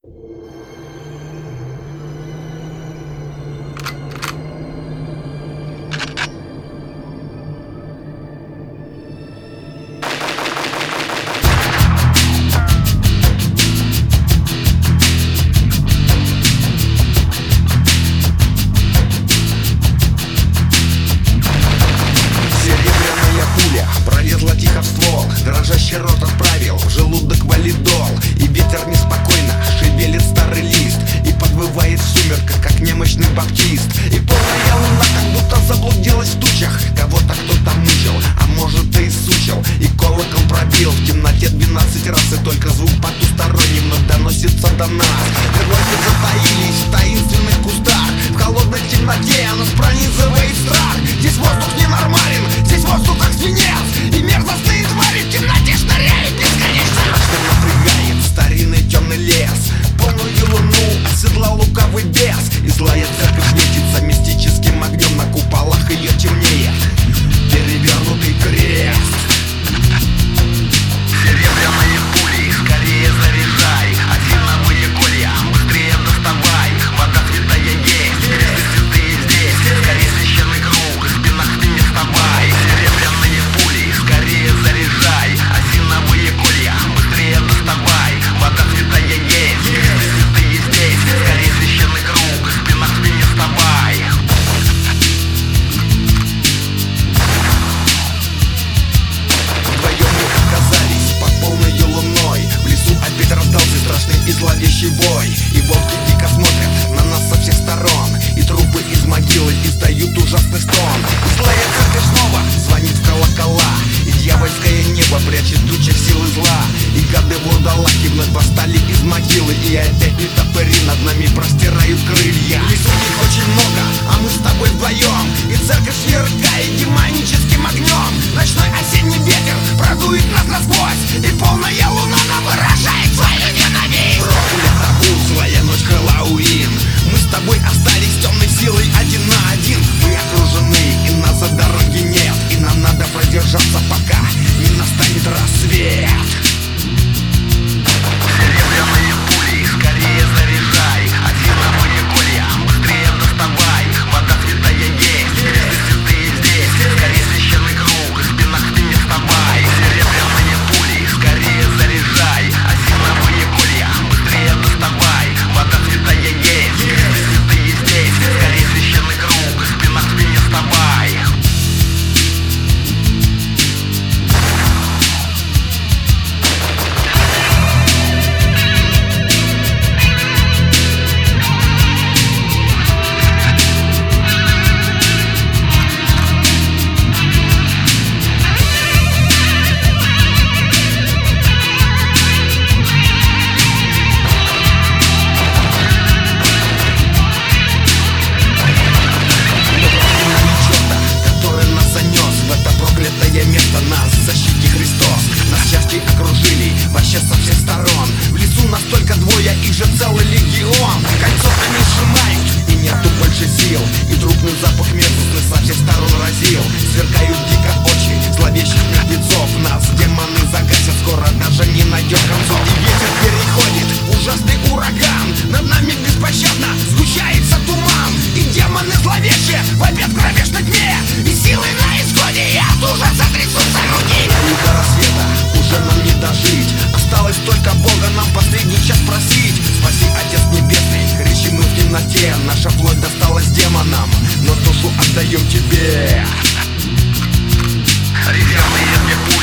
Дрожащий рот отправил в желудок валидол, и ветер неспокойно шевелит старый лист и подвывает в сумерках, как немощный баптист. И полная луна как будто заблудилась в тучах. Кого-то кто-то мучил, а может и сучил. И колокол пробил в темноте 12 раз, и только звук потусторонний вновь доносится до нас. Крылья затаились в таинственных кустах, в холодной темноте нас пронизывает страх. Здесь воздух ненормален, здесь воздух как свинец, и мерзостные твари в темноте шныряют бесконечно. Что напрягает старинный темный лес, полную луну оседлал лукавый бес, и злая церковь светится мистическим огнем, на куполах ее темнее перевернутый крест. Серебряные пули скорее заряжай, осиновые колья быстрее доставай. Вода святая есть, святые здесь, скорее священный круг, и спина к спине вставай. Серебряные пули скорее заряжай, осиновые колья быстрее доставай. Вода святая есть, святые здесь, скорее священный круг, и спина к спине вставай. Вдвоем мы оказались под полной луной, в лесу опять раздался страшный и зловещий вой, и волки дико смотрят на нас со всех сторон, и трупы из могилы издают ужасный стон. И злая церковь снова звонит в колокола, и дьявольское небо прячет тучи силы зла. И гады-вурдалаки вновь восстали из могилы, и опять нетопыри над нами простирают крылья. В лесу их очень много, а мы с тобой вдвоем, и церковь сверкает демоническим огнем. Ночной осенний ветер продует нас насквозь, и полная луна нам выражает свою ненависть. Проклята злая ночь Хэллоуин, мы с тобой остались темной силой один на один. Мы окружены, и нас за дороги нет, и нам надо продержаться, пока не настанет рассвет. Серебряные пули скорее заряжай, осиновые колья быстрее доставай. Вода святая есть, святые здесь, скорее священный круг, и спина к спине вставай. Серебряные пули скорее заряжай, осиновые колья быстрее доставай. Вода святая есть, святые здесь, скорее священный круг, и спина к спине вставай. Место нас защити Христос. Нас счастье окружили вообще со всех сторон. В лесу нас только двое, их же целый легион. Кольцо они сжимают, и нету больше сил, и трупный запах мерзостный со всех сторон разил. Сверкают дико очи зловещих мертвецов, нас демоны загасят, скоро даже не найдет концов. И ветер переходит в ужасный ураган, над нами беспощадно сгущается туман, и демоны зловещие вопят в кромешной тьме, и силы на исходе, и от ужаса трясутся руки. И до рассвета уже нам не дожить, осталось только Бога нам последний час просить. Спаси, Отец Небесный, кричим мы в темноте, наша плоть досталась демонам, но душу отдаем Тебе. Резервные